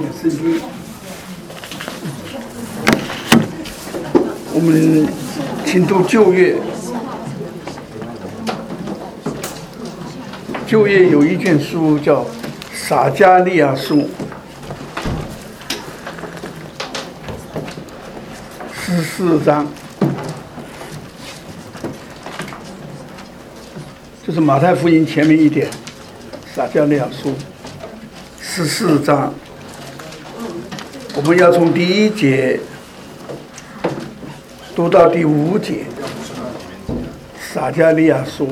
点圣经。我们请读旧约。旧约有一卷书叫撒迦利亚书14章，就是马太福音前面一点，撒迦利亚书14章，我们要从第1节读到第5节。撒迦利亚书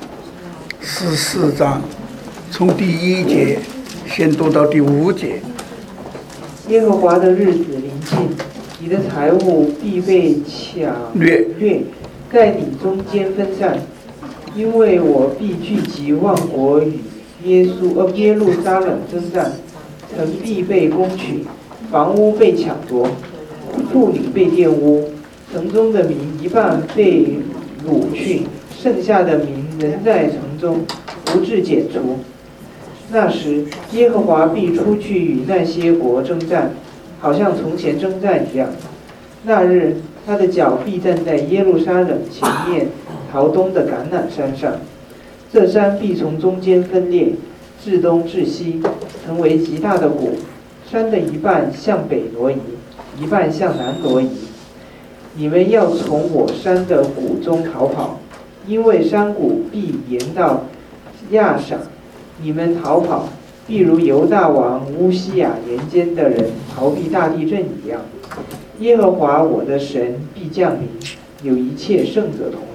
14章，从第1节先读到第5节。 耶和华的日子临近，你的财物必被抢掠，在你中间分散，因为我必聚集万国与耶路撒冷征战，城必被攻取，房屋被抢夺，妇女被玷污，城中的民一半被掳去，剩下的民仍在城中，不致剪除。那时，耶和华必出去与那些国征战，好像从前征战一样。那日，他的脚必站在耶路撒冷前面朝东的橄榄山上，这山必从中间分裂，至东至西，成为极大的谷。山的一半向北挪移，一半向南挪移。你们要从我山的谷中逃跑，因为山谷必延到亚撒。你们逃跑，必如犹大王乌西雅年间的人逃避大地震一样。耶和华我的神必降临，有一切圣者同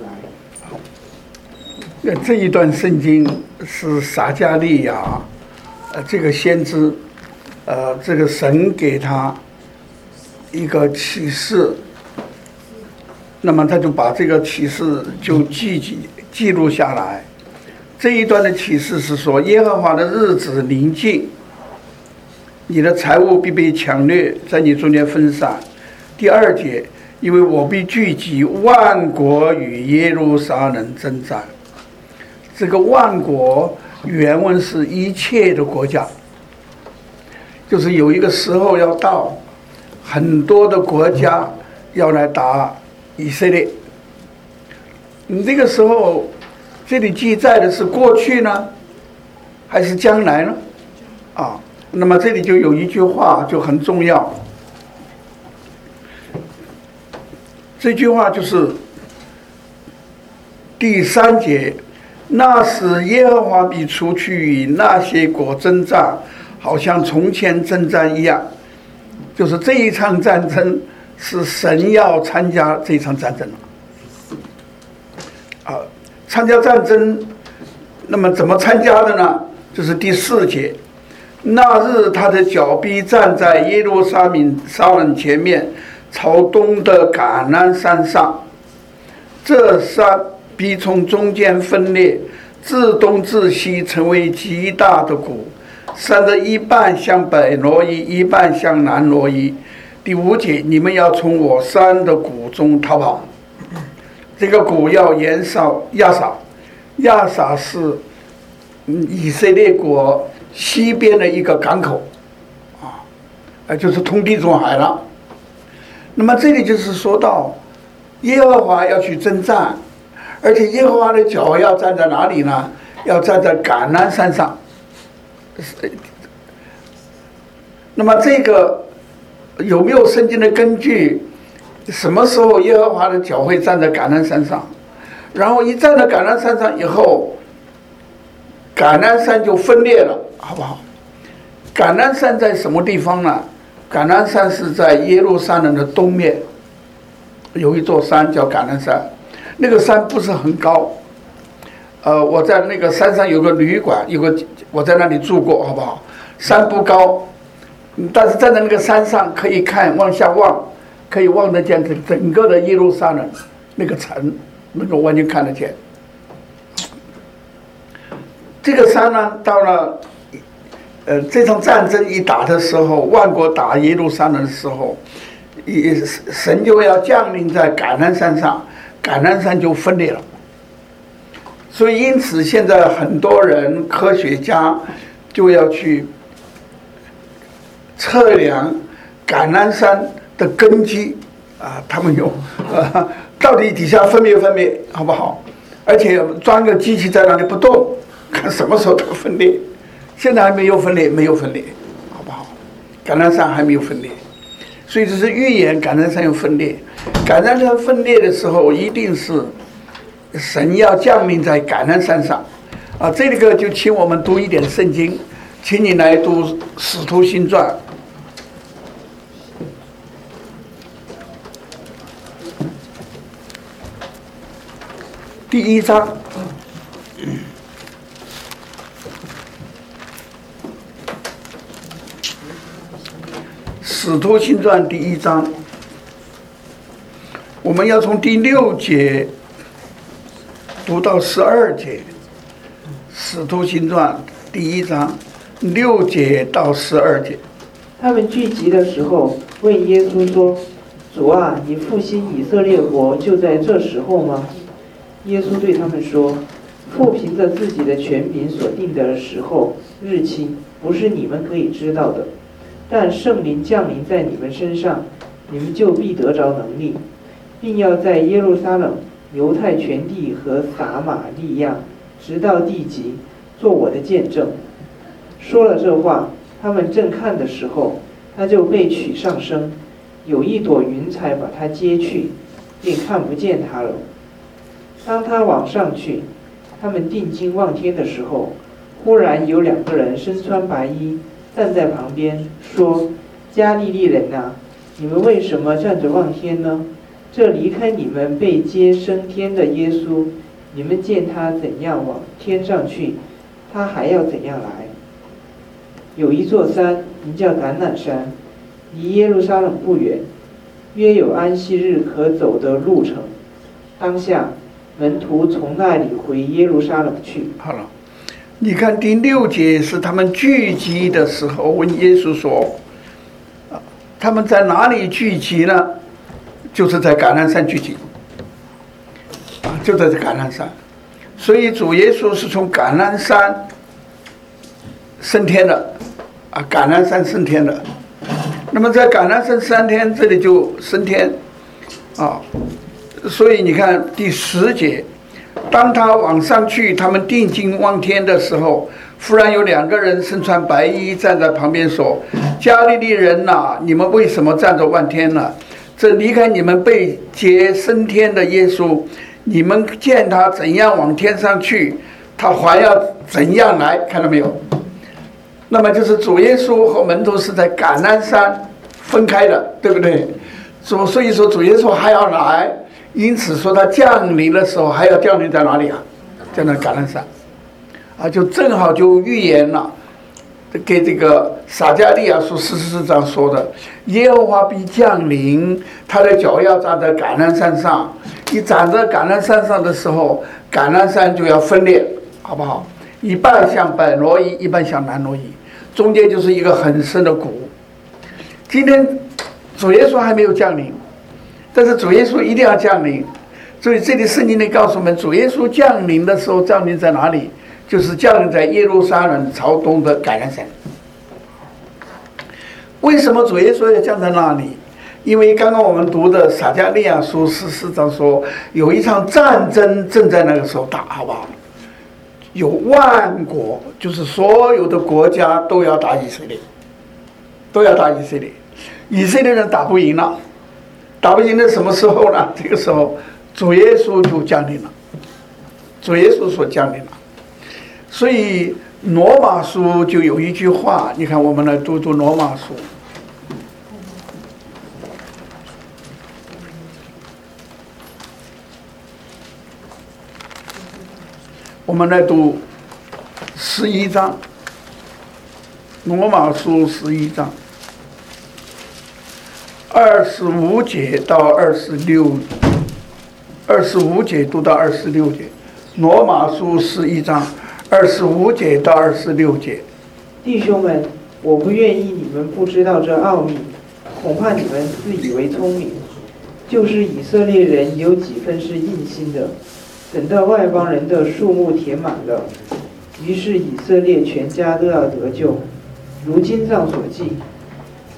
来。 这一段圣经是撒迦利亚，这个先知，这个神给他一个启示，那么他就把这个启示就记录下来。这一段的启示是说，耶和华的日子临近，你的财物必被抢掠，在你中间分散。第2节，因为我必聚集万国与耶路撒冷征战。这个万国原文是一切的国家，就是有一个时候要到，很多的国家要来打以色列。这个时候这里记载的是过去呢，还是将来呢？那么这里就有一句话就很重要，这句话就是第3节，那时耶和华必出去与那些国征战，好像从前征战一样。就是这一场战争是神要参加这一场战争参加战争，那么怎么参加的呢？就是第4节，那日他的脚必站在耶路撒冷前面朝东的橄榄山上，这山必从中间分裂，自东至西，成为极大的谷。山的一半向北挪移，一半向南挪移。第5节，你们要从我山的谷中逃跑。这个谷要延烧亚撒，亚撒是以色列国西边的一个港口，就是通地中海了。那么这里就是说到耶和华要去征战，而且耶和华的脚要站在哪里呢？要站在橄榄山上。那么这个有没有圣经的根据？什么时候耶和华的脚会站在橄榄山上？然后一站在橄榄山上以后，橄榄山就分裂了，好不好？橄榄山在什么地方呢？橄榄山是在耶路撒冷的东面，有一座山叫橄榄山，那个山不是很高。我在那个山上有个旅馆，我在那里住过，好不好？山不高，但是站在那个山上可以往下望，可以望得见整个的耶路撒冷那个城，能够完全看得见。这个山呢，到了这场战争一打的时候，万国打耶路撒冷的时候，神就要降临在橄榄山上，橄榄山就分裂了。所以因此现在很多人科学家就要去测量橄榄山的根基啊，他们用到底底下分裂分裂好不好？而且装个机器在那里不动，看什么时候它分裂。现在还没有分裂，没有分裂，好不好？橄榄山还没有分裂，所以这是预言橄榄山有分裂。橄榄山分裂的时候，一定是神要降临在橄榄山上啊。这个就请我们读一点圣经，请你来读《使徒行传》第1章。使徒行传第1章，我们要从第6节读到12节。使徒行传第1章6节到12节。 他们聚集的时候，问耶稣说：“主啊，你复兴以色列国就在这时候吗？”耶稣对他们说：“父凭着自己的权柄所定的时候日期，不是你们可以知道的。但圣灵降临在你们身上，你们就必得着能力，并要在耶路撒冷、犹太全地和撒玛利亚，直到地极，做我的见证。”说了这话，他们正看的时候，他就被取上升，有一朵云彩把他接去，便看不见他了。当他往上去，他们定睛望天的时候，忽然有2个人身穿白衣站在旁边，说：“加利利人啊，你们为什么站着望天呢？这离开你们被接升天的耶稣，你们见他怎样往天上去，他还要怎样来。有一座山，名叫橄榄山，离耶路撒冷不远，约有安息日可走的路程。当下门徒从那里回耶路撒冷去。” 好了，你看第6节是他们聚集的时候问耶稣说，他们在哪里聚集呢？就是在橄榄山聚集就在这橄榄山。所以主耶稣是从橄榄山升天的橄榄山升天的。那么在橄榄山3天，这里就升天所以你看第10节，当他往上去，他们定睛望天的时候，忽然有2个人身穿白衣站在旁边说：“加利利人呐，你们为什么站着望天呢？这离开你们被接升天的耶稣，你们见他怎样往天上去，他还要怎样来。”看到没有？那么就是主耶稣和门徒是在橄榄山分开的，对不对？所以说主耶稣还要来，因此说他降临的时候还要降临在哪里啊？在那橄榄山就正好就预言了，给这个撒迦利亚书44章说的，耶和华必降临，他的脚要站在橄榄山上。一站在橄榄山上的时候，橄榄山就要分裂，好不好？一半向北挪移，一半向南挪移，中间就是一个很深的谷。今天主耶稣还没有降临，但是主耶稣一定要降临。所以这里圣经里告诉我们，主耶稣降临的时候降临在哪里？就是降临在耶路撒冷朝东的橄榄山。为什么主耶稣要降在那里？因为刚刚我们读的撒迦利亚书14章说，有一场战争正在那个时候打，好不好？有万国，就是所有的国家都要打以色列，都要打以色列。以色列人打不赢了，打不赢的什么时候呢？这个时候主耶稣就降临了，主耶稣所降临了。所以罗马书就有一句话，你看我们来读读罗马书。我们来读11章，罗马书11章25节到25节读到26节，罗马书11章25节到26节。 弟兄们，我不愿意你们不知道这奥秘，恐怕你们自以为聪明。就是以色列人有几分是硬心的，等到外邦人的数目填满了，于是以色列全家都要得救。如经上所记，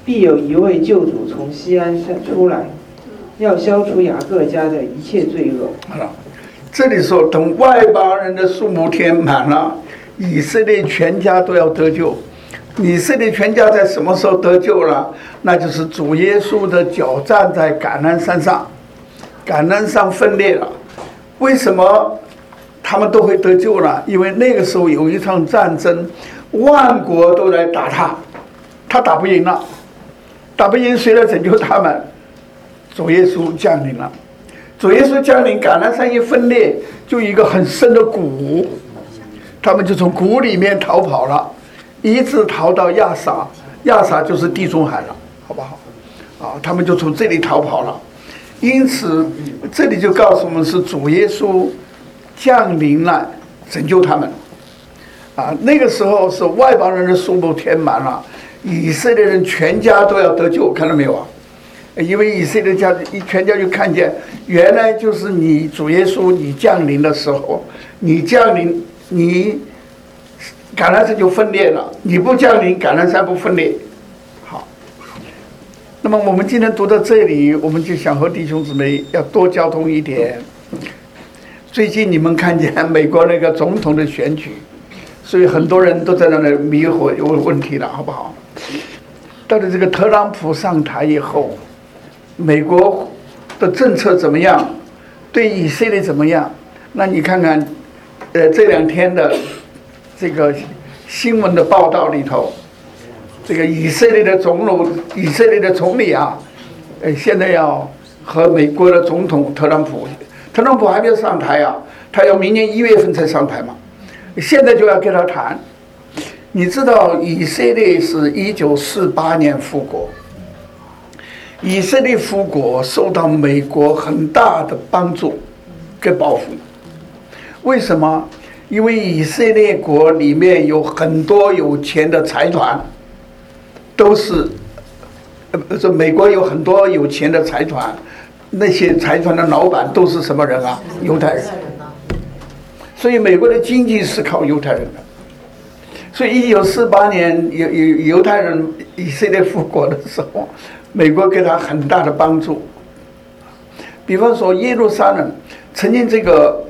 必有一位救主从西安山出来，要消除雅各家的一切罪恶。 好了，这里说等外邦人的数目填满了，以色列全家都要得救。以色列全家在什么时候得救了？那就是主耶稣的脚站在橄榄山上，橄榄山分裂了。为什么他们都会得救了？因为那个时候有一场战争，万国都来打他，他打不赢了，打不赢谁来拯救他们？主耶稣降临了。主耶稣降临，橄榄山一分裂，就一个很深的谷，他们就从谷里面逃跑了，一直逃到亚撒，亚撒就是地中海了，好不好？他们就从这里逃跑了。因此，这里就告诉我们是主耶稣降临了，拯救他们。那个时候是外邦人的数目填满了，以色列人全家都要得救，看到没有啊？因为以色列家全家就看见，原来就是你主耶稣你降临的时候，你降临，你橄榄山就分裂了，你不降临，橄榄山不分裂。好，那么我们今天读到这里，我们就想和弟兄姊妹要多交通一点。最近你们看见美国那个总统的选举，所以很多人都在那里迷惑有问题了，好不好？到了这个特朗普上台以后，美国的政策怎么样？对以色列怎么样？那你看看，这两天的这个新闻的报道里头，这个以色列的总理啊，现在要和美国的总统特朗普还没有上台啊，他要明年1月份才上台嘛，现在就要跟他谈。你知道以色列是1948年复国。以色列复国受到美国很大的帮助跟保护，为什么？因为以色列国里面有很多有钱的财团，都是美国有很多有钱的财团，那些财团的老板都是什么人啊？犹太人。所以美国的经济是靠犹太人的。所以1948年犹太人以色列复国的时候，美国给他很大的帮助。比方说耶路撒冷，曾经这个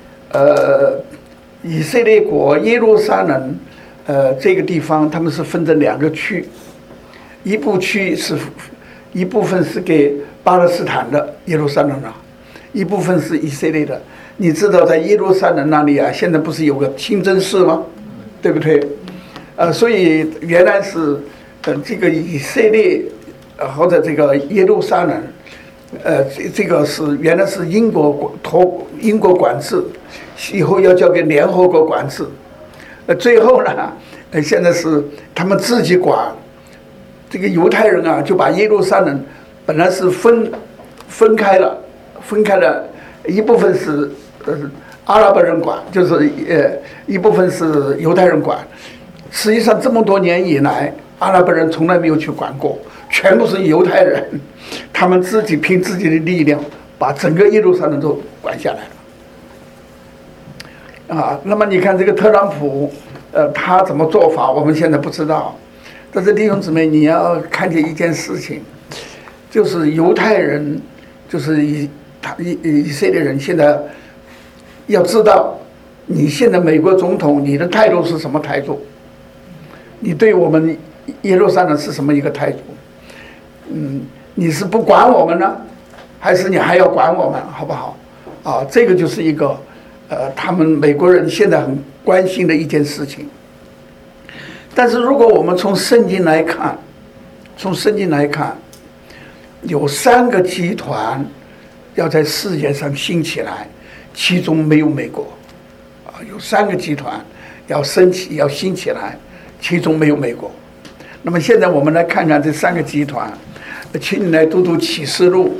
以色列国耶路撒冷这个地方，他们是分成2个区，一部分是给巴勒斯坦的耶路撒冷啊，一部分是以色列的。你知道在耶路撒冷那里啊，现在不是有个清真寺吗？对不对？所以原来是这个以色列或者这个耶路撒冷，这个是原来是英国管制，以后要交给联合国管制，最后呢，现在是他们自己管。这个犹太人啊，就把耶路撒冷本来是分开了，一部分是阿拉伯人管，就是一部分是犹太人管。实际上这么多年以来，阿拉伯人从来没有去管过，全部是犹太人，他们自己凭自己的力量把整个耶路撒冷都管下来了。那么你看这个特朗普，他怎么做法，我们现在不知道。但是弟兄姊妹，你要看见一件事情，就是犹太人，就是以色列人，现在要知道，你现在美国总统，你的态度是什么态度？你对我们耶路撒冷是什么一个态度？你是不管我们呢，还是你还要管我们，好不好？这个就是一个他们美国人现在很关心的一件事情。但是如果我们从圣经来看，有3个集团要在世界上兴起来，其中没有美国。有3个集团要兴起来，其中没有美国。那么现在我们来看看这3个集团，请你来读读启示录。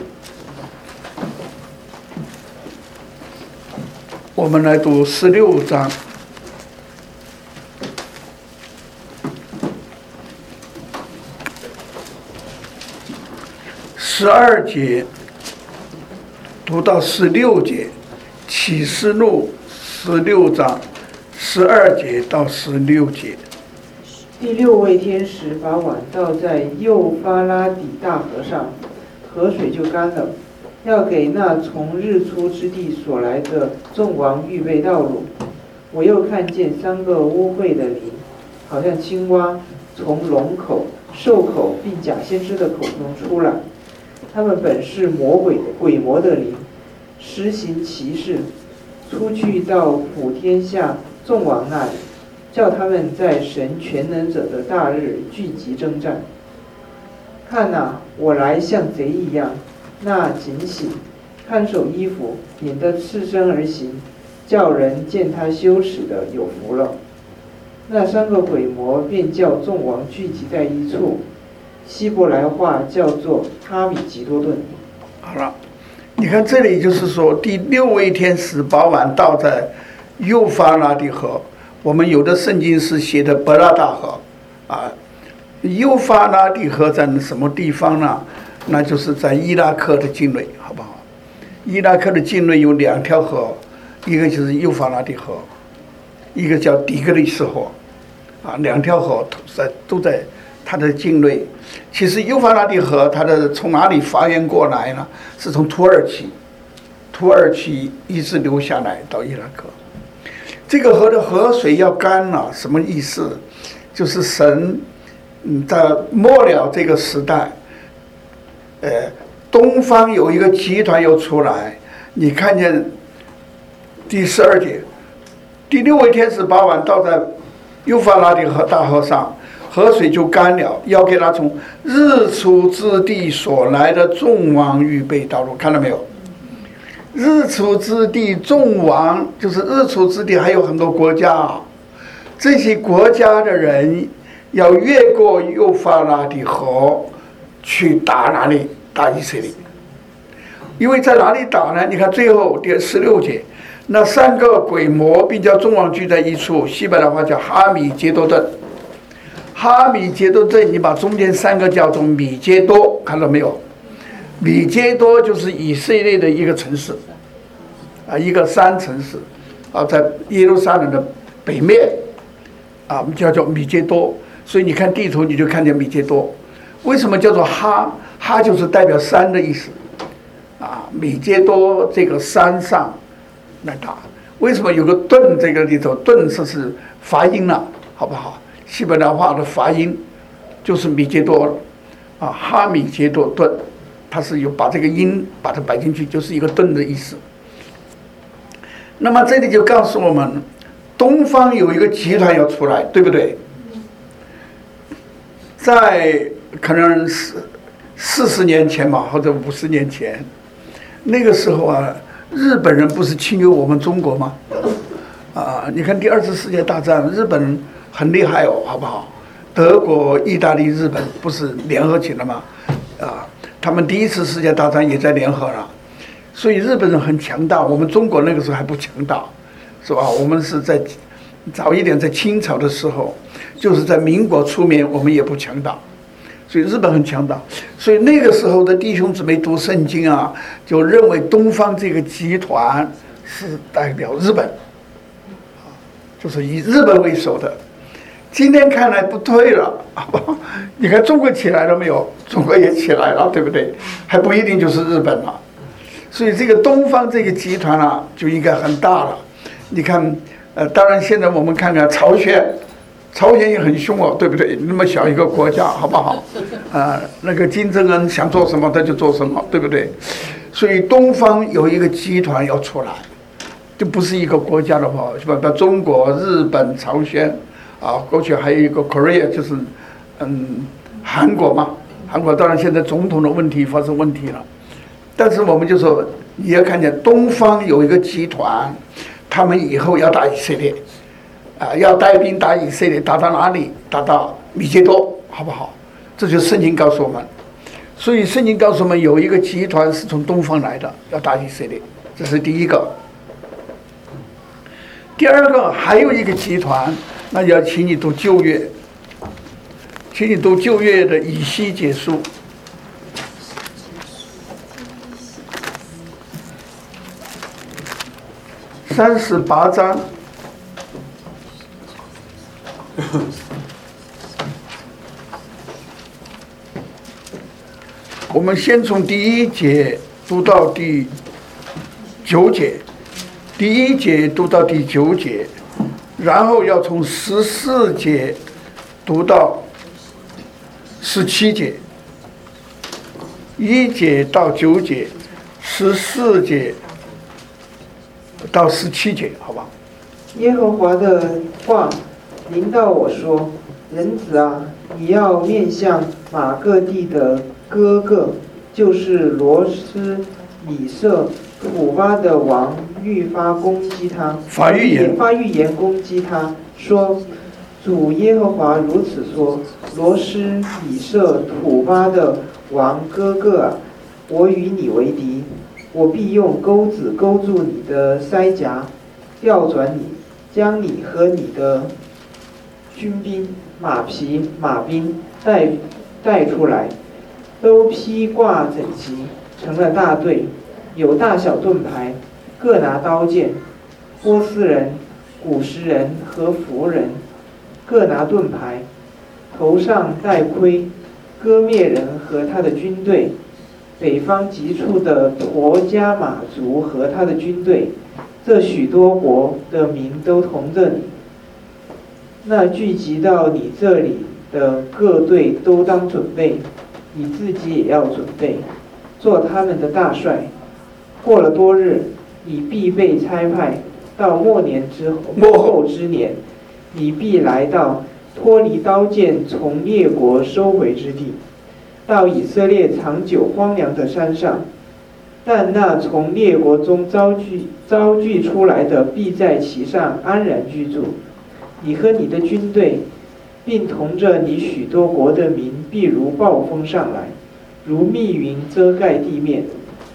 我们来读16章。12节读到16节，启示录16章12节到16节。 第6位天使把碗倒在幼发拉底大河上，河水就干了，要给那从日出之地所来的众王预备道路。我又看见3个污秽的灵，好像青蛙，从龙口、兽口并假先知的口中出来。他们本是鬼魔的灵，施行奇事，出去到普天下众王那里，叫他们在神全能者的大日聚集征战。看哪，我来像贼一样，那警醒看守衣服，免得赤身而行，叫人见他羞耻的有福了。那3个鬼魔便叫众王聚集在一处，希伯来话叫做哈米吉多顿。 好了，你看这里就是说，第6位天使把碗倒在幼发拉底河。我们有的圣经是写的伯拉大河啊，幼发拉底河在什么地方呢？那就是在伊拉克的境内，好不好？伊拉克的境内有2条河，一个就是幼发拉底河，一个叫底格里斯河，啊，2条河都在它的境内。其实幼发拉底河它的从哪里发源过来呢？是从土耳其一直流下来到伊拉克。这个河的河水要干了，什么意思？就是神在末了这个时代，东方有一个集团又出来。你看见第12节，第6位天使把碗倒在幼发拉底河大河上，河水就干了，要给他从日出之地所来的众王预备道路。看到没有？日出之地众王，就是日出之地还有很多国家，这些国家的人要越过幼发拉底河去打哪里？打以色列。因为在哪里打呢？你看最后第16节，那3个鬼魔并叫众王聚在一处，希伯来话叫哈米杰多顿。哈米杰多顿，你把中间3个叫做米杰多，看到没有？米杰多就是以色列的一个城市，啊，一个山城市，啊，在耶路撒冷的北面，啊，叫做米杰多。所以你看地图，你就看见米杰多。为什么叫做哈？哈就是代表山的意思，啊，米杰多这个山上来打。为什么有个顿这个里头？顿是发音了，好不好？希伯来话的发音就是米杰多了，啊，哈米杰多顿。它是有把这个音把它摆进去，就是一个顿的意思。那么这里就告诉我们，东方有一个集团要出来，对不对？在可能40年前吧，或者50年前，那个时候啊，日本人不是侵略我们中国吗？啊，你看第2次世界大战，日本人很厉害哦，好不好？德国、意大利、日本不是联合起来吗？啊。他们第1次世界大战也在联合了，所以日本人很强大。我们中国那个时候还不强大，是吧？我们是在早一点，在清朝的时候，就是在民国初年，我们也不强大，所以日本很强大。所以那个时候的弟兄姊妹读圣经啊，就认为东方这个集团是代表日本，就是以日本为首的。今天看来不对了，你看中国起来了没有？中国也起来了，对不对？还不一定就是日本了。所以这个东方这个集团啊，就应该很大了。你看，当然现在我们看看朝鲜也很凶哦，对不对？那么小一个国家，好不好？那个金正恩想做什么他就做什么，对不对？所以东方有一个集团要出来，就不是一个国家的话，是吧？中国、日本、朝鲜。啊，过去还有一个 Korea， 就是韩国嘛。韩国当然现在总统的问题发生问题了，但是我们就说你要看见东方有一个集团，他们以后要打以色列，啊，要带兵打以色列，打到哪里？打到米杰多，好不好？这就是圣经告诉我们。所以圣经告诉我们有一个集团是从东方来的，要打以色列，这是第一个。第2个还有一个集团。那要请你读旧约，请你读旧约的以西结书38章。 我们先从第1节读到第9节，第1节读到第9节，然后要从14节读到17节，1节到9节，14节到17节，好吧？ 耶和华的话临到我说：“人子啊，你要面向马各地的哥哥，就是罗斯米色土巴的王，愈发攻击他，发预言攻击他，说：主耶和华如此说：罗斯米色土巴的王哥哥啊，我与你为敌，我必用钩子勾住你的腮颊，调转你，将你和你的军兵、马匹、马兵带出来，都披挂整齐，成了大队，有大小盾牌，各拿刀剑。波斯人、古时人和弗人各拿盾牌，头上戴盔，割灭人和他的军队。北方极处的陀迦马族和他的军队，这许多国的民都同着你。那聚集到你这里的各队都当准备，你自己也要准备，做他们的大帅。过了多日，你必被差派到末后之年，你必来到脱离刀剑从列国收回之地，到以色列长久荒凉的山上。但那从列国中招聚出来的，必在其上安然居住。你和你的军队，并同着你许多国的民，必如暴风上来，如密云遮盖地面。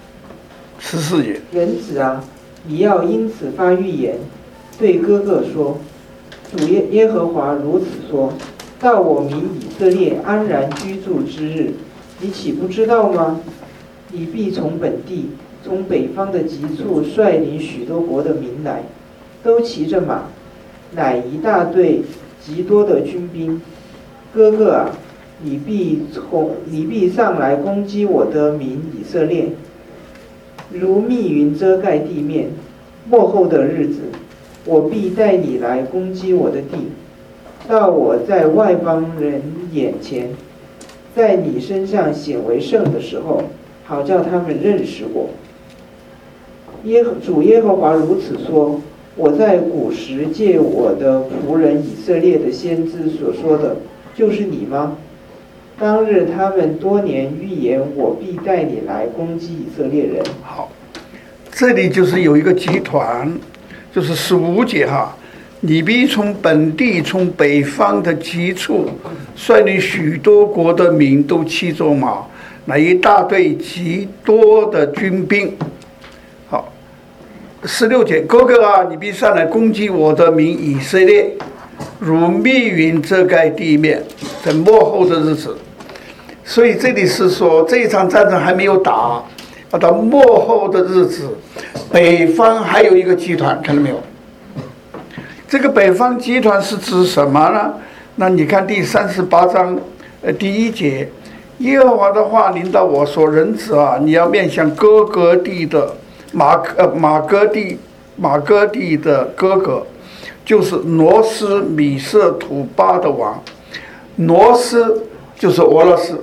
14节， 人子啊，你要因此发预言，对哥哥说：主耶和华如此说：到我民以色列安然居住之日，你岂不知道吗？你必从本地，从北方的极处率领许多国的民来，都骑着马，乃一大队极多的军兵。哥哥啊，你必上来攻击我的民以色列，如密云遮盖地面。末后的日子，我必带你来攻击我的地，到我在外邦人眼前，在你身上显为圣的时候，好叫他们认识我。主耶和华如此说：我在古时借我的仆人以色列的先知所说的，就是你吗？当日他们多年预言，我必带你来攻击以色列人。 好，这里就是有一个集团，就是15节哈，你必从本地，从北方的极处，率领许多国的民都骑着马，那一大队极多的军兵。好，16节，哥哥啊，你必上来攻击我的民以色列，如密云遮盖地面，在末后的日子。所以这里是说，这一场战争还没有打，到末后的日子，北方还有一个集团，看到没有？这个北方集团是指什么呢？那你看第38章第1节，耶和华的话临到我说：人子啊，你要面向哥哥地的马哥地的哥哥，就是挪斯米色土巴的王。挪斯就是俄罗斯，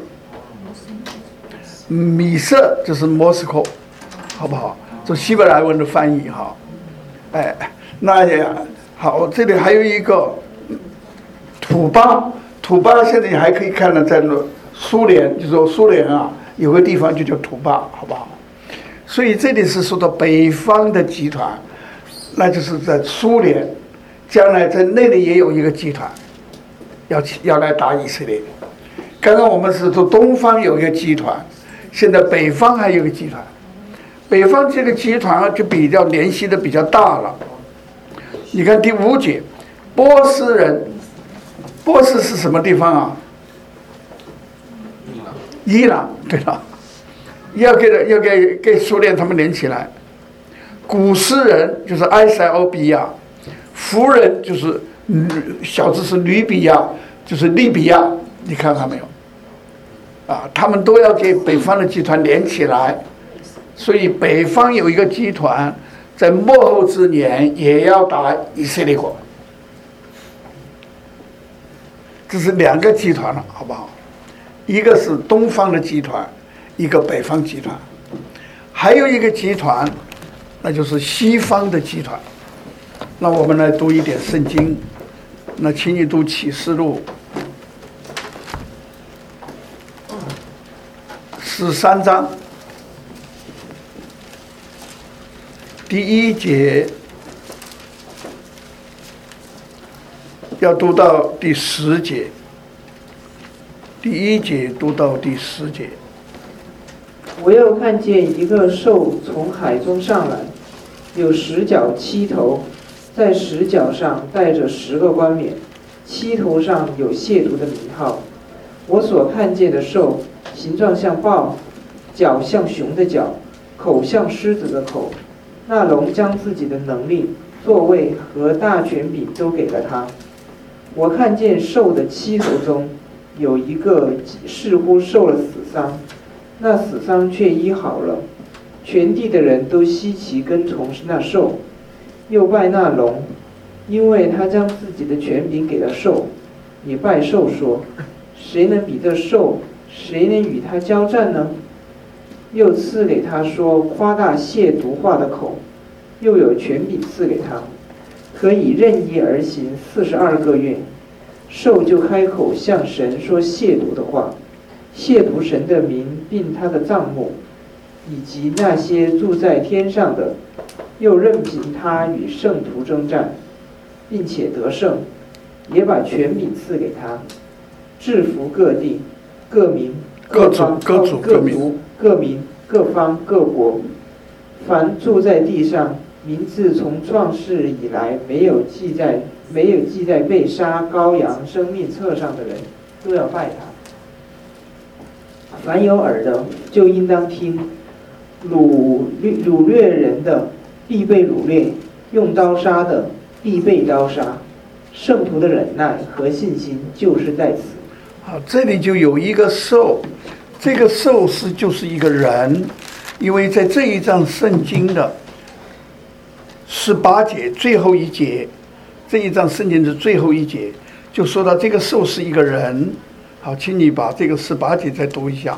米色就是莫斯科，好不好？这希伯来文的翻译哈。哎，那也好，这里还有一个土巴，土巴现在你还可以看到在苏联，就是说苏联啊，有个地方就叫土巴，好不好？所以这里是说到北方的集团，那就是在苏联，将来在那里也有一个集团，要来打以色列。刚刚我们是说东方有一个集团，现在北方还有一个集团，北方这个集团就比较联系的比较大了。你看第5节，波斯人，波斯是什么地方啊？伊朗，对了，要给苏联他们连起来。古时人就是埃塞俄比亚，弗人就是小字是吕比亚，就是利比亚，你看到没有？ 他们都要给北方的集团连起来，所以北方有一个集团在末后之年也要打以色列国。这是2个集团了，好不好？一个是东方的集团，一个北方集团，还有一个集团，那就是西方的集团。那我们来读一点圣经，那请你读启示录13章第1节要读到第10节，第1节读到第10节。 我又看见一个兽从海中上来，有10角7头，在10角上带着10个冠冕，7头上有亵渎的名号。我所看见的兽，形状像豹，脚像熊的脚，口像狮子的口。那龙将自己的能力、座位和大权柄都给了他。我看见兽的7头中有一个似乎受了死伤，那死伤却医好了。全地的人都稀奇跟从那兽，又拜那龙，因为他将自己的权柄给了兽。也拜兽说：谁能比这兽？谁能与他交战呢？又赐给他说夸大亵渎话的口，又有权柄赐给他，可以任意而行42个月。兽就开口向神说亵渎的话，亵渎神的名并他的帐幕，以及那些住在天上的，又任凭他与圣徒征战，并且得胜，也把权柄赐给他，制服各地、各民、各方、各族、各民、各方、各国，凡住在地上，名字从创世以来没有记在被杀羔羊生命册上的人，都要拜他。凡有耳的，就应当听。掳掠人的，必被掳掠；用刀杀的，必被刀杀。圣徒的忍耐和信心就是在此。 好，这里就有一个兽，这个兽就是一个人，因为在这一章圣经的18节最后一节，这一章圣经的最后一节就说到这个兽是一个人。好，请你把这个18节再读一下。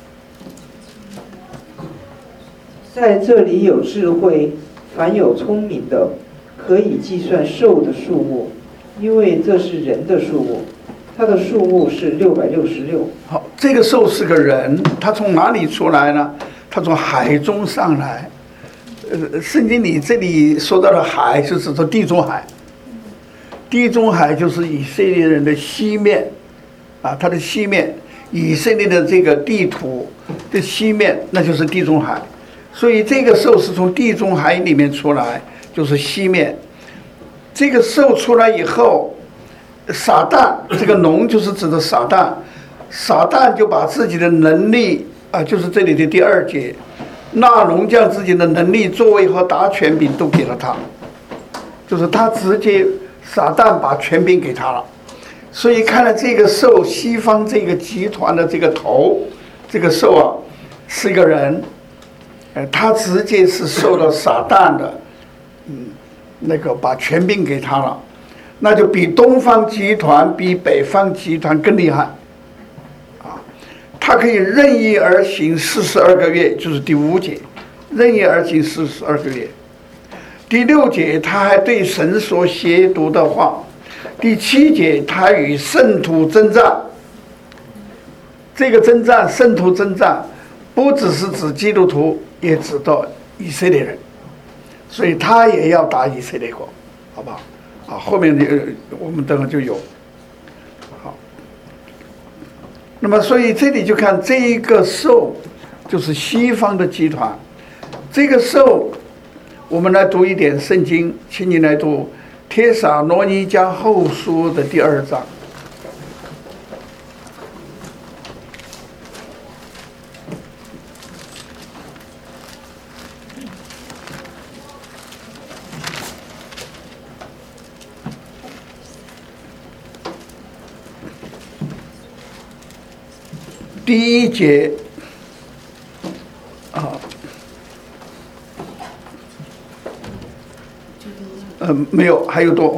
在这里有智慧，凡有聪明的，可以计算兽的数目，因为这是人的数目，它的数目是666。 好，这个兽是个人，他从哪里出来呢？他从海中上来。圣经里这里说到的海是指着地中海，地中海就是以色列人的西面，它的西面，以色列的这个地图的西面，那就是地中海。所以这个兽是从地中海里面出来，就是西面。这个兽出来以后，撒旦，这个龙就是指的撒旦，撒旦就把自己的能力就是这里的第2节，那龙将自己的能力、作为和大权柄都给了他，就是他直接撒旦把权柄给他了。所以看了这个兽，西方这个集团的这个头，这个兽是一个人，他直接是受到撒旦的那个把权柄给他了，那就比东方集团比北方集团更厉害他可以任意而行42个月，就是第5节，任意而行42个月。第6节他还对神所亵渎的话。第7节他与圣徒征战，这个征战，圣徒征战不只是指基督徒，也指到以色列人，所以他也要打以色列国，好不好？后面我们等会就有。好，那么所以这里就看这一个兽就是西方的集团，这个兽我们来读一点圣经，请你来读帖撒罗尼迦后书的第2章。 第1节没有，还有多，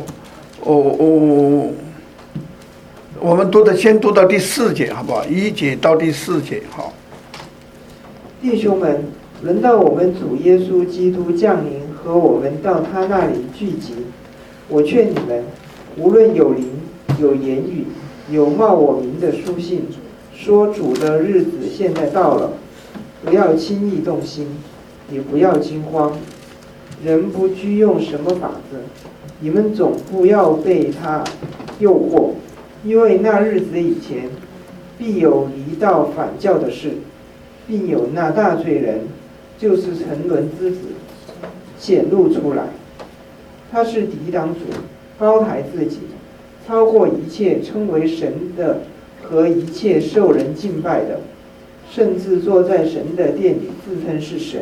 我们先读到第4节，好不好？1节到第4节，好。 弟兄们，轮到我们主耶稣基督降临和我们到他那里聚集，我劝你们，无论有灵、有言语、有冒我名的书信，说主的日子现在到了，不要轻易动心，也不要惊慌。人不拘用什么法子，你们总不要被他诱惑，因为那日子以前，必有离道反教的事，并有那大罪人，就是沉沦之子，显露出来。他是抵挡主，高抬自己，超过一切称为神的和一切受人敬拜的，甚至坐在神的殿里自称是神。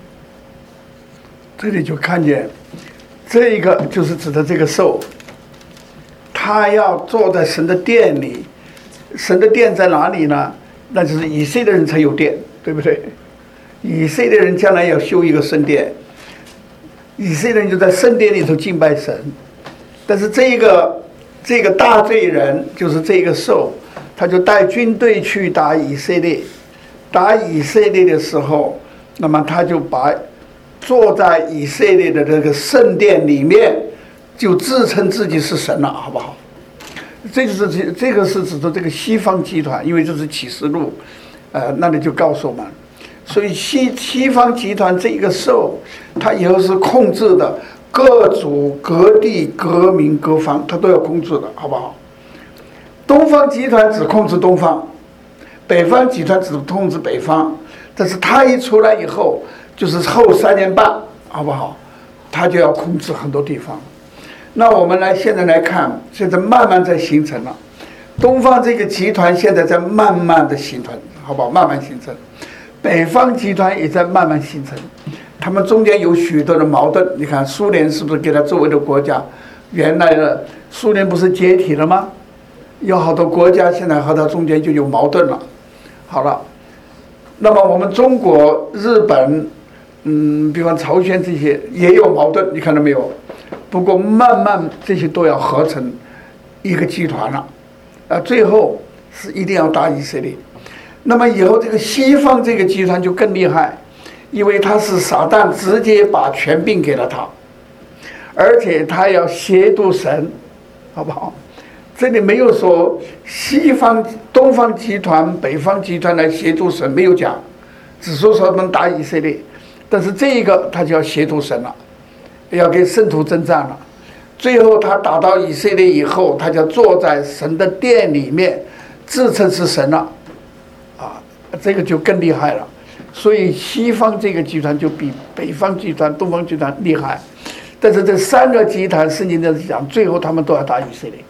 这里就看见，这个就是指的这个兽，他要坐在神的殿里。神的殿在哪里呢？那就是以色列人才有殿，对不对？以色列人将来要修一个圣殿，以色列人就在圣殿里头敬拜神。但是这个大罪人，就是这个兽，他就带军队去打以色列。打以色列的时候，那么他就把坐在以色列的这个圣殿里面，就自称自己是神了，好不好？这个是指的这个西方集团，因为这是启示录，那里就告诉我们，所以西方集团这个兽，它以后是控制的各族、各地、各民、各方，它都要控制的，好不好？东方集团只控制东方，北方集团只控制北方，但是它一出来以后，就是后3年半，好不好？它就要控制很多地方。那我们现在来看，现在慢慢在形成了。东方这个集团现在在慢慢的形成，好不好？慢慢形成。北方集团也在慢慢形成，他们中间有许多的矛盾。你看苏联是不是给他周围的国家，原来的苏联不是解体了吗？有好多国家现在和它中间就有矛盾了。好了，那么我们中国、日本，比方朝鲜这些也有矛盾，你看到没有？不过慢慢这些都要合成一个集团了，最后是一定要打以色列。那么以后这个西方这个集团就更厉害，因为他是撒旦直接把权柄给了他，而且他要亵渎神，好不好？这里没有说东方集团、北方集团来亵渎神，没有讲，只说他们打以色列，但是这一个他就要亵渎神了。要给圣徒征战了，最后他打到以色列以后，他就坐在神的殿里面，自称是神了，这个就更厉害了。所以西方这个集团就比北方集团、东方集团厉害，但是这3个集团，圣经在讲，最后他们都要打以色列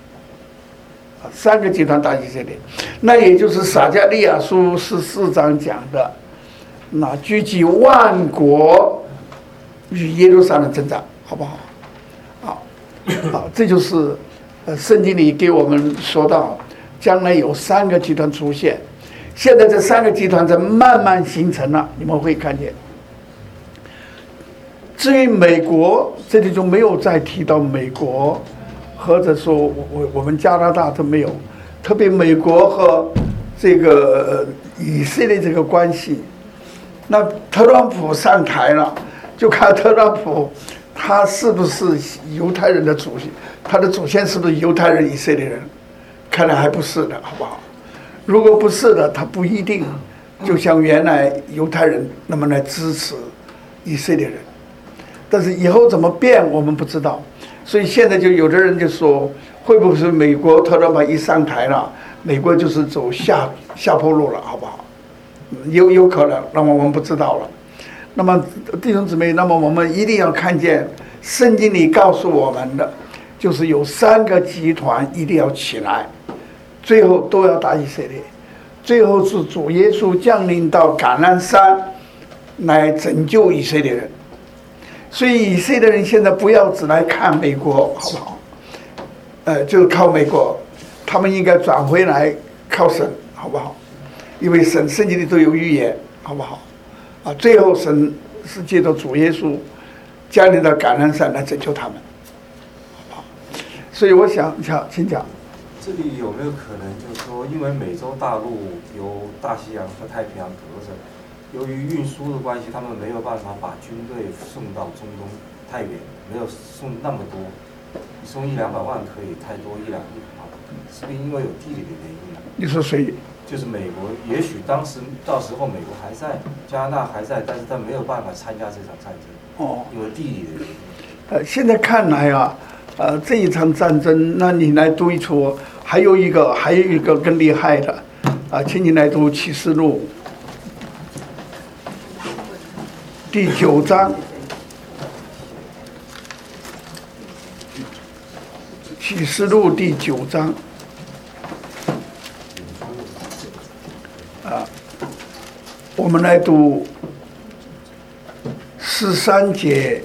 ，3个集团打以色列，那也就是撒迦利亚书14章讲的，那聚集万国与耶路撒冷征战，好不好？好，这就是圣经里给我们说到，将来有3个集团出现。现在这3个集团在慢慢形成了，你们会看见。至于美国，这里就没有再提到美国，或者说我们加拿大都没有，特别美国和这个以色列这个关系。那特朗普上台了，就看特朗普他是不是犹太人的祖先，他的祖先是不是犹太人、以色列人？看来还不是的，好不好？如果不是的，他不一定就像原来犹太人那么来支持以色列人。但是以后怎么变，我们不知道。所以现在就有的人就说，会不会是美国特朗普一上台了，美国就是走下坡路了，好不好？有可能，那么我们不知道了。那么弟兄姊妹，那么我们一定要看见圣经里告诉我们的，就是有3个集团一定要起来，最后都要打以色列，最后是主耶稣降临到橄榄山来拯救以色列人。所以以色列人现在不要只来看美国，好不好？就是靠美国，他们应该转回来靠神，好不好？ 因为圣经里都有预言，好不好？啊，最后神是借着主耶稣降临到橄榄山来拯救他们，好不好？所以我想，请讲。 这里有没有可能就是说，因为美洲大陆由大西洋和太平洋隔着，由于运输的关系，他们没有办法把军队送到中东太远，没有送那么多，你送100-200万可以，太多1-2亿啊，是不是因为有地理的原因呢？ 你说谁？ 就是美国，也许到时候美国还在，加拿大还在，但是他没有办法参加这场战争，因为地理的原因。 现在看来啊，这一场战争，那你来读一出，还有一个更厉害的，请你来读启示录第9章，启示录第9章。我们来读13节，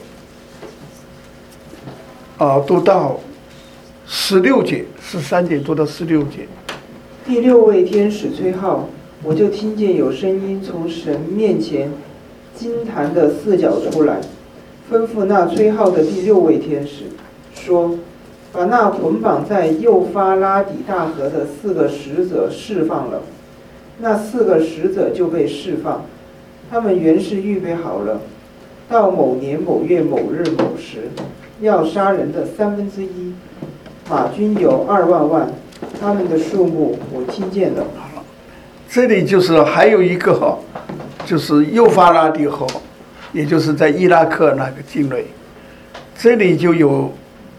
读到16节，13节读到16节。 第6位天使吹号，我就听见有声音从神面前金坛的4角出来，吩咐那吹号的第6位天使说：“把那捆绑在幼发拉底大河的4个使者释放了。”那4个使者就被释放，他们原是预备好了，到某年某月某日某时，要杀人的1/3。马军有2万万，他们的数目我听见了。 这里就是还有一个，就是幼发拉底河，也就是在伊拉克那个境内，这里就有，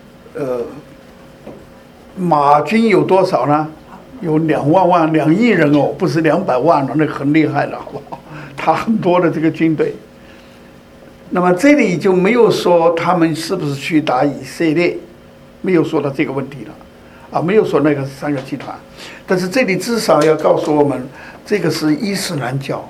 马军有多少呢？有2万万，2亿人哦，不是200万了，那很厉害了，好不好？他很多的这个军队。那么这里就没有说他们是不是去打以色列，没有说到这个问题了，没有说那个3个集团。但是这里至少要告诉我们，这个是伊斯兰教，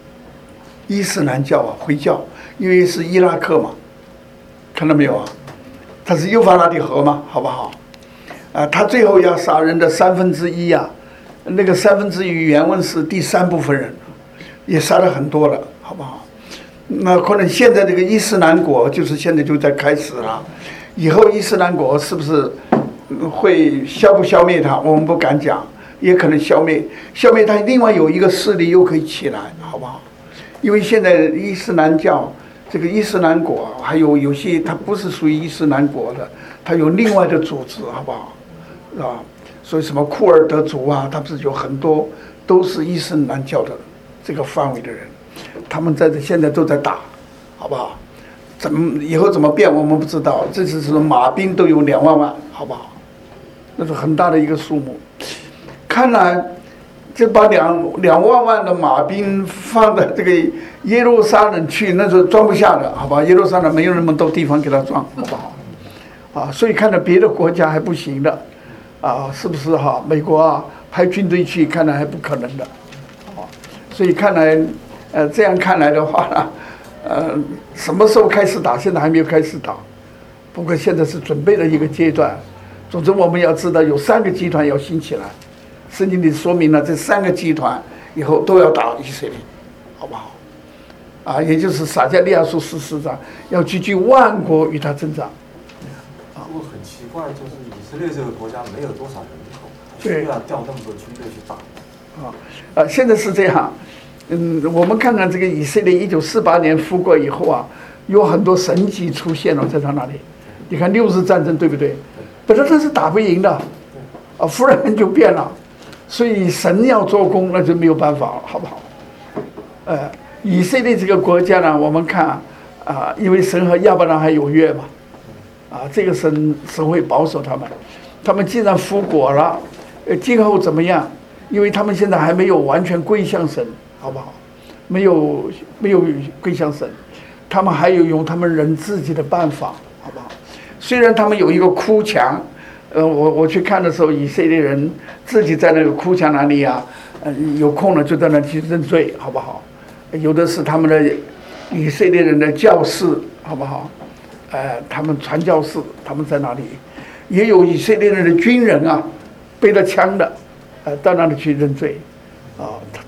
回教，因为是伊拉克嘛，看到没有啊？它是幼发拉底河嘛，好不好？他最后要杀人的1/3啊，那个1/3原文是第3部分人，也杀了很多了，好不好？那可能现在这个伊斯兰国就是现在就在开始了，以后伊斯兰国是不是会消灭它？我们不敢讲，也可能消灭它。另外有一个势力又可以起来，好不好？因为现在伊斯兰教这个伊斯兰国还有些它不是属于伊斯兰国的，它有另外的组织，好不好？所以什么库尔德族啊，他们是有很多都是伊斯兰教的这个范围的人，他们现在都在打，好不好？以后怎么变我们不知道。这次是马兵都有2万万，好不好？那是很大的一个数目。看来就把2万万的马兵放在这个耶路撒冷去，那是装不下的，好吧？耶路撒冷没有那么多地方给他装，好不好？所以看到别的国家还不行的。是不是哈？美国啊，派军队去，看来还不可能的，所以看来，这样看来的话呢，什么时候开始打？现在还没有开始打，不过现在是准备的一个阶段。总之，我们要知道有3个集团要兴起来，圣经里说明了这3个集团以后都要打以色列，好不好？也就是撒迦利亚书14章，要聚集万国与他征战。 不过很奇怪，就是以色列这个国家没有多少人口，需要调那么多军队去打。 现在是这样，我们看看这个以色列1948年复国以后啊，有很多神迹出现了，在他那里。你看6日战争对不对？本来他是打不赢的，忽然就变了，所以神要做工那就没有办法了，好不好？以色列这个国家呢，我们看因为神和亚伯拉罕有约嘛。这个神会保守他们既然复国了，今后怎么样？因为他们现在还没有完全归向神，好不好？没有归向神，他们还有用他们人自己的办法，好不好？虽然他们有一个哭墙，我去看的时候，以色列人自己在那个哭墙那里啊，有空了就在那去认罪，好不好？有的是他们的以色列人的教士，好不好？他们传教士，他们在那里，也有以色列人的军人啊，背了枪的，到那里去认罪，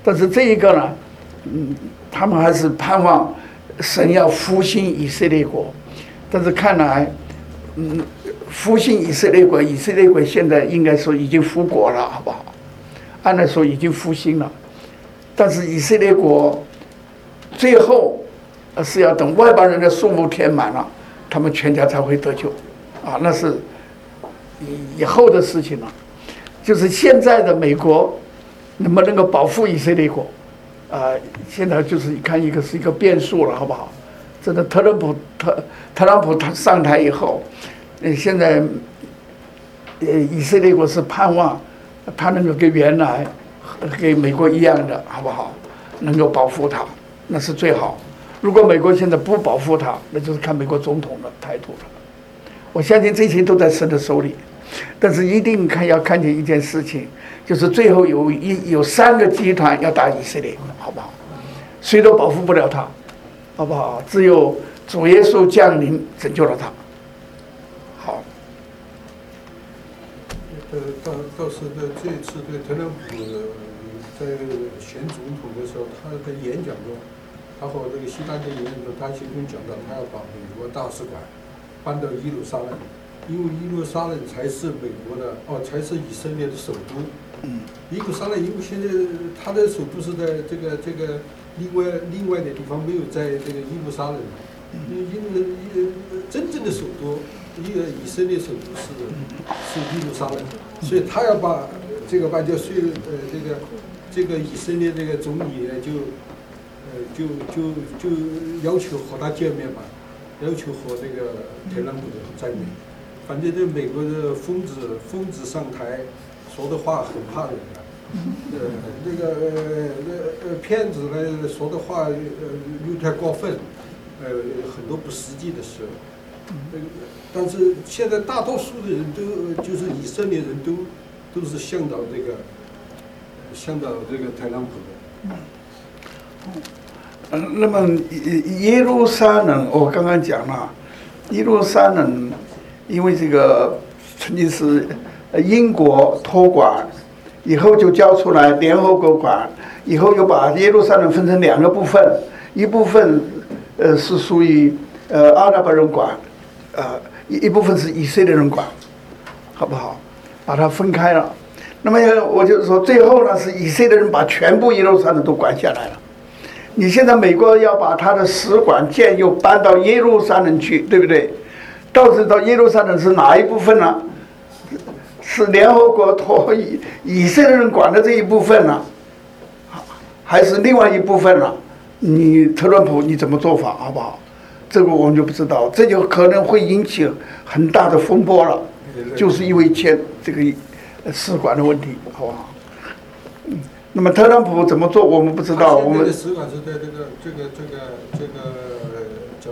但是这一个呢，他们还是盼望神要复兴以色列国，但是看来，复兴以色列国，以色列国现在应该说已经复国了，好不好？按来说已经复兴了，但是以色列国最后是要等外邦人的数目填满了，他们全家才会得救，啊，那是以后的事情了。就是现在的美国能不能够保护以色列国，现在就是看是一个变数了，好不好？真的，特朗普他上台以后，现在以色列国是盼望他能够跟原来跟美国一样的，好不好？能够保护他，那是最好。如果美国现在不保护他，那就是看美国总统的态度了。我相信这些都在神的手里，但是一定要看见一件事情，就是最后有3个集团要打以色列，好不好？谁都保护不了他，好不好？只有主耶稣降临拯救了他。好。 倒是这一次对特朗普在选总统的时候，他的演讲中，他和这个希拉里演讲中，他其中讲到他要把美国大使馆搬到耶路撒冷，因为耶路撒冷才是美国的才是以色列的首都。耶路撒冷因为现在他的首都是在这个另外的地方，没有在这个耶路撒冷。真正的首都，以色列首都是耶路撒冷，所以他要把这个外交税，这个以色列这个总理就要求和他见面嘛，要求和这个特朗普见面。反正这美国的疯子上台，说的话很怕人的，骗子呢说的话又太过分。很多不实际的事，但是现在大多数的人就是以色列人都是向导这个特朗普的。那么耶路撒冷，我刚刚讲了，耶路撒冷，因为这个曾经是英国托管，以后就交出来联合国管，以后又把耶路撒冷分成2个部分，一部分是属于阿拉伯人管，一部分是以色列人管，好不好？把它分开了。那么我就说，最后呢是以色列人把全部耶路撒冷都管下来了。你现在美国要把他的使馆建又搬到耶路撒冷去，对不对？到耶路撒冷是哪一部分呢？是联合国托以色列人管的这一部分呢，还是另外一部分呢？你特朗普你怎么做法好不好？这个我们就不知道，这就可能会引起很大的风波了，就是因为这个使馆的问题，好不好？那么特朗普怎么做我们不知道。我们的使馆是在这个叫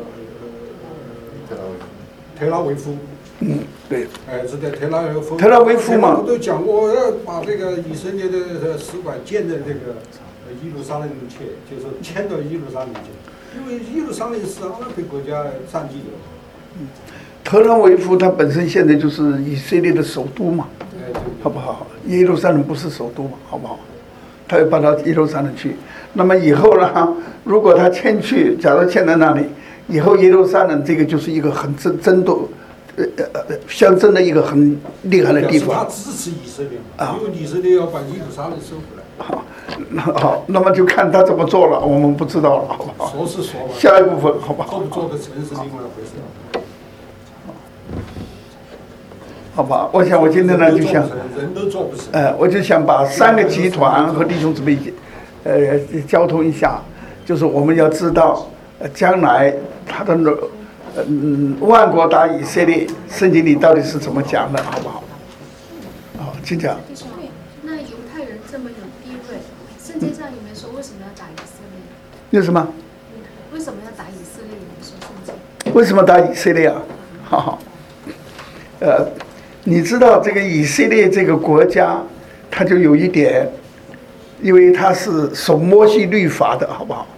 特拉维夫。 对。 是在特拉维夫。 特拉维夫嘛。 我都讲过要把这个以色列的使馆建在这个耶路撒冷去，就是迁到耶路撒冷去，因为耶路撒冷是阿拉伯国家占据的。 特拉维夫它本身现在就是以色列的首都嘛，好不好？耶路撒冷不是首都嘛，好不好？他要搬到耶路撒冷去，那么以后呢？如果他迁去，假如迁在那里，以后耶路撒冷这个就是一个很争夺，象征的一个很厉害的地方。 他支持以色列嘛，因为以色列要把耶路撒冷收回来。 好，那么就看他怎么做了，我们不知道了，好不好？ 说是说吧， 下一部分好不好？ 做不做得成是另外一回事。 好吧，我想我今天呢就想， 人都做不成。 我就想把3个集团和弟兄姊妹，交通一下，就是我们要知道，将来他的万国打以色列，圣经里到底是怎么讲的，好不好？好，请讲。 那犹太人这么有地位，圣经上有没有说为什么要打以色列？ 有什么？ 为什么要打以色列？有没有说圣经？ 为什么打以色列啊？好，你知道这个以色列这个国家，它就有一点，因为它是守摩西律法的，好不好？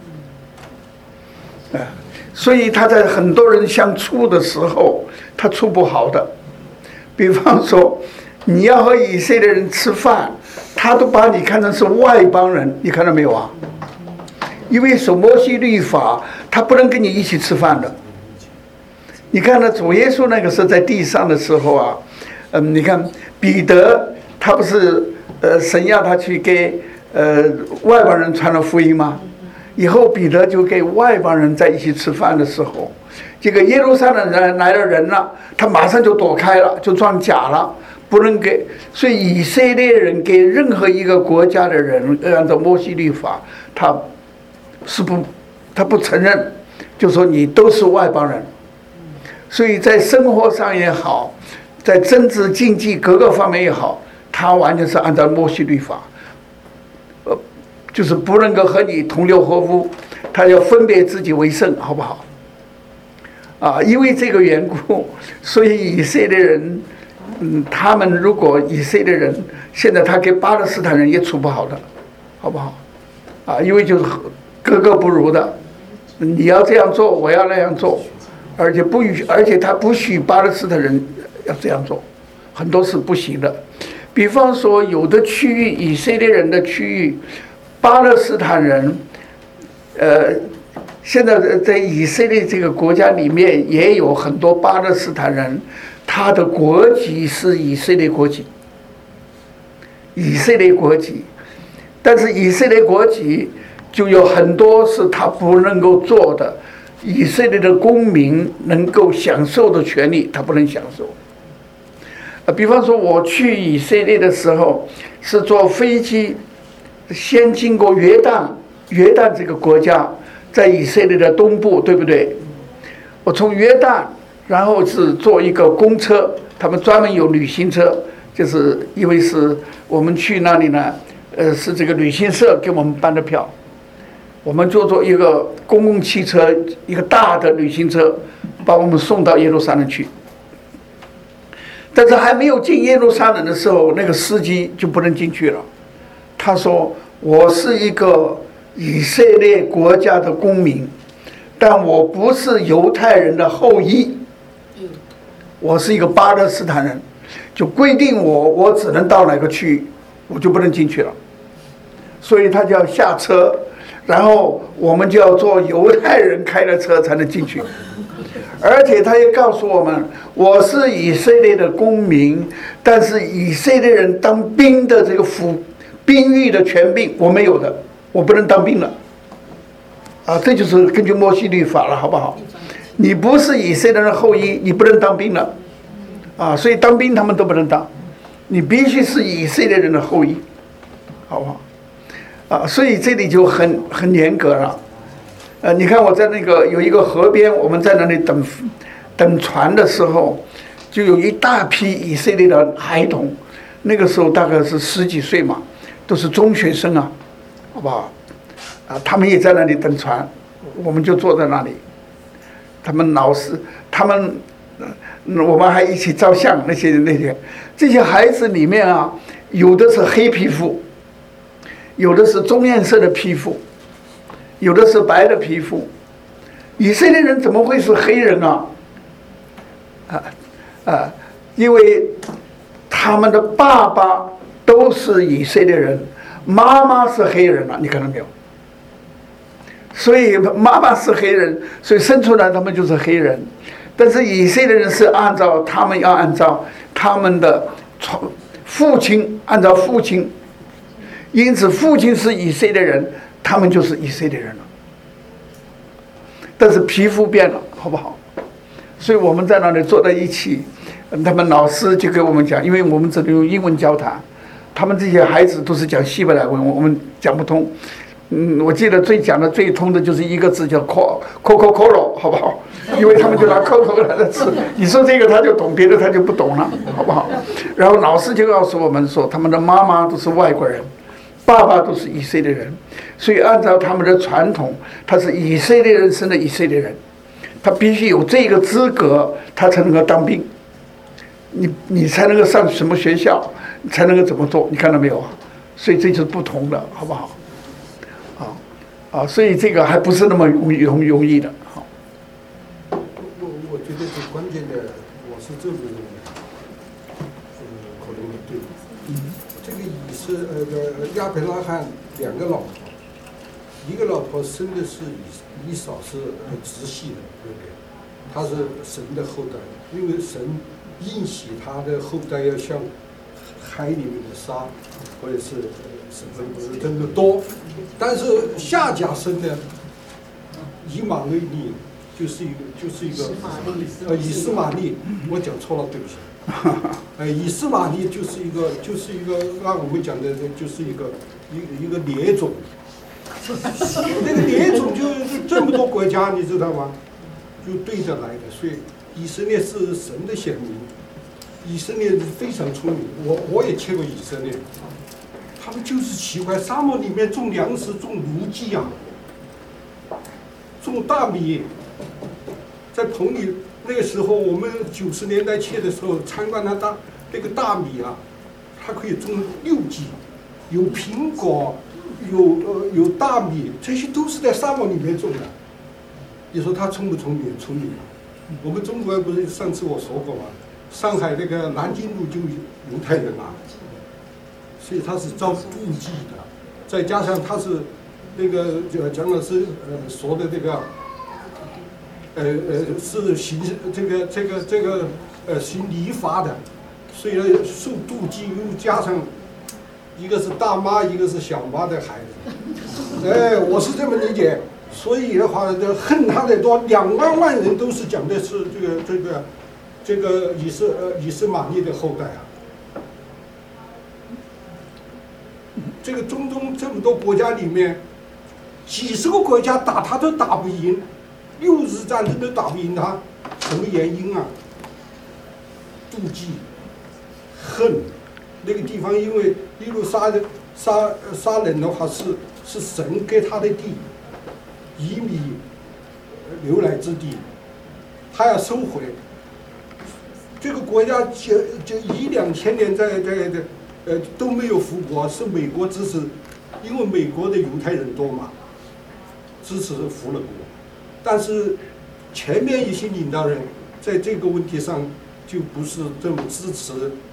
所以他在很多人相处的时候，他处不好的。比方说，你要和以色列人吃饭， 他都把你看成是外邦人，你看到没有啊？因为守摩西律法，他不能跟你一起吃饭的。你看呢，主耶稣那个时候在地上的时候啊，你看彼得他不是神要他去给外邦人传了福音吗？以后彼得就给外邦人在一起吃饭的时候，这个耶路撒冷人来的人了，他马上就躲开了，就装假了。不能给，所以以色列人给任何一个国家的人，按照摩西律法，他不承认，就说你都是外邦人。所以在生活上也好，在政治经济各个方面也好，他完全是按照摩西律法，就是不能够和你同流合污，他要分别自己为圣，好不好？因为这个缘故，所以以色列人。他们如果以色列人现在他给巴勒斯坦人也处不好的，好不好？因为就是格格不入的，你要这样做，我要那样做，而且他不许巴勒斯坦人要这样做，很多是不行的。比方说，有的区域以色列人的区域，巴勒斯坦人，现在在以色列这个国家里面也有很多巴勒斯坦人。他的国籍是以色列国籍，以色列国籍，但是以色列国籍就有很多是他不能够做的，以色列的公民能够享受的权利，他不能享受。比方说我去以色列的时候，是坐飞机，先经过约旦这个国家，在以色列的东部，对不对？我从约旦。然后是坐一个公车，他们专门有旅行车，就是因为是我们去那里呢，是这个旅行社给我们办的票，我们就坐一个公共汽车，一个大的旅行车，把我们送到耶路撒冷去。但是还没有进耶路撒冷的时候，那个司机就不能进去了。他说：“我是一个以色列国家的公民，但我不是犹太人的后裔。”我是一个巴勒斯坦人，就规定我只能到哪个区域，我就不能进去了。所以他就要下车，然后我们就要坐犹太人开的车才能进去。而且他也告诉我们，我是以色列的公民，但是以色列人当兵的这个兵役的权柄我没有的，我不能当兵了。这就是根据摩西律法了，好不好？你不是以色列人的后裔，你不能当兵了，所以当兵他们都不能当，你必须是以色列人的后裔，好不好？所以这里就很严格了。你看我在那个有一个河边，我们在那里等船的时候，就有一大批以色列的孩童，那个时候大概是10几岁嘛，都是中学生啊，好不好？他们也在那里等船，我们就坐在那里。他们老师，我们还一起照相，那些这些孩子里面啊，有的是黑皮肤，有的是棕颜色的皮肤，有的是白的皮肤。以色列人怎么会是黑人啊？因为他们的爸爸都是以色列人，妈妈是黑人啊，你看到没有？所以妈妈是黑人，所以生出来他们就是黑人。但是以色列人是他们要按照他们的父亲，按照父亲，因此父亲是以色列人，他们就是以色列人了。但是皮肤变了，好不好？所以我们在那里坐在一起，他们老师就给我们讲，因为我们这里用英文交谈，他们这些孩子都是讲希伯来文，我们讲不通。我记得讲的最通的就是一个字叫 Coca-Cola， 好不好？因为他们就拿 Coca-Cola 来吃，你说这个他就懂，别的他就不懂了，好不好？然后老师就告诉我们说，他们的妈妈都是外国人，爸爸都是以色列人，所以按照他们的传统，他是以色列人生的以色列人，他必须有这个资格，他才能够当兵，你才能够上什么学校，才能够怎么做，你看到没有啊？所以这就是不同的，好不好？所以这个还不是那么容易的。好， 我觉得最关键的，我是这么认为，可能的对。这个以色亚伯拉罕2个老婆，一个老婆生的是以扫是直系的，对不对？他是神的后代，因为神应许他的后代要像海里面的沙，或者是什么真的多。但是夏甲生的以马内利就是一个以斯玛利，我讲错了，对不起。以斯玛利就是一个按我们讲的就是一个列种，那个列种就这么多国家，你知道吗？就对着来的，所以以色列是神的选民，以色列非常聪明，我也去过以色列，他们就是奇怪，沙漠里面种粮食种芦荟啊，种大米，在棚里。那个时候我们90年代去的时候参观那个大米啊，它可以种6季，有苹果，有大米，这些都是在沙漠里面种的。你说他聪不聪明？聪明啊！我们中国不是上次我说过吗？上海那个南京路就犹太人啊，所以他是招妒忌的，再加上他是那个蒋老师说的这个。是行行礼法的，所以受妒忌，又加上一个是大妈，一个是小妈的孩子，我是这么理解。所以的话，恨他的多，2万人都是讲的是这个以斯玛利的后代啊。这个中东这么多国家里面，几十个国家打他都打不赢。6日战争都打不赢他，什么原因啊？妒忌、恨，那个地方因为耶路撒冷的话是神给他的地，以米流来之地，他要收回。这个国家就1-2000年在都没有复国，是美国支持，因为美国的犹太人多嘛，支持复了国。但是前面一些领导人在这个问题上就不是这么支持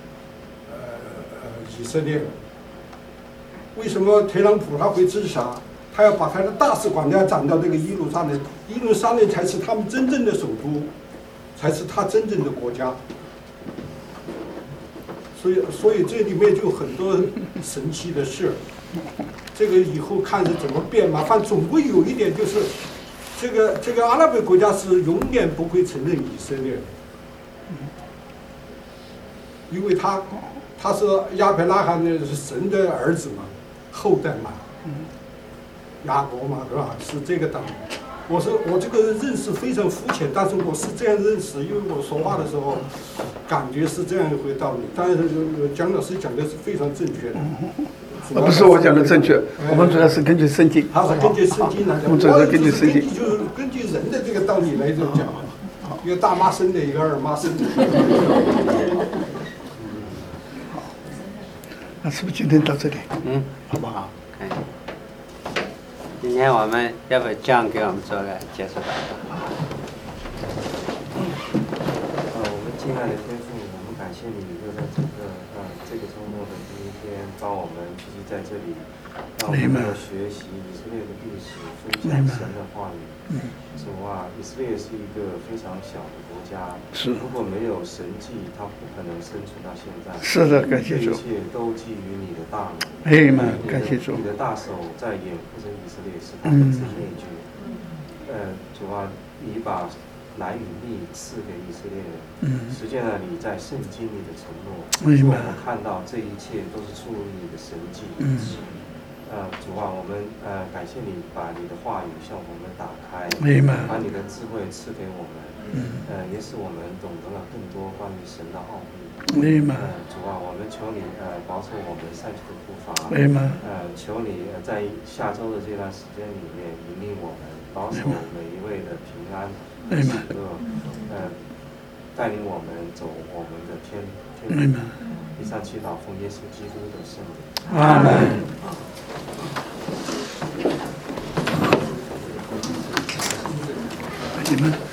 以色列了。为什么特朗普他会自杀？他要把他的大使馆要转到这个耶路撒冷，耶路撒冷才是他们真正的首都，才是他真正的国家。所以这里面就很多神奇的事，这个以后看是怎么变嘛。反正总归有一点就是。这个阿拉伯国家是永远不会承认以色列的，因为他是亚伯拉罕的是神的儿子嘛，后代嘛，雅各嘛，是吧？是这个道理。我这个认识非常肤浅，但是我是这样认识，因为我说话的时候感觉是这样一回道理。但是蒋老师讲的是非常正确的。 不是我讲的正确，我们主要是根据圣经。 他是根据圣经来讲， 我们主要是根据圣经， 就是根据人的这个道理来讲。一个大妈生的，一个二妈生的。 好，那是不是今天到这里？好不好？ 可以。今天我们要不John给我们做个结束祷告？ 我们敬爱的天父，我们感谢你又在这个周末的第一天，帮我们聚集在这里，让我们能学习以色列的历史，分享神的话语。主啊，以色列是一个非常小的国家，如果没有神迹，它不可能生存到现在。 是的，感谢主。 这一切都基于你的大能。 感谢主。 你的大手在掩护着以色列，使他们灭绝。主啊，你把来与蜜赐给以色列人，实现了你在圣经里的承诺。我们看到这一切都是出于你的神迹。主啊，我们感谢你把你的话语向我们打开，把你的智慧赐给我们，也使我们懂得了更多关于神的奥秘。主啊，我们求你保守我们善行的步伐，求你在下周的这段时间里面引领我们，保守每一位的平安喜乐，带领我们走我们的天路。以上祈祷奉耶稣基督的圣名。 阿门。你们。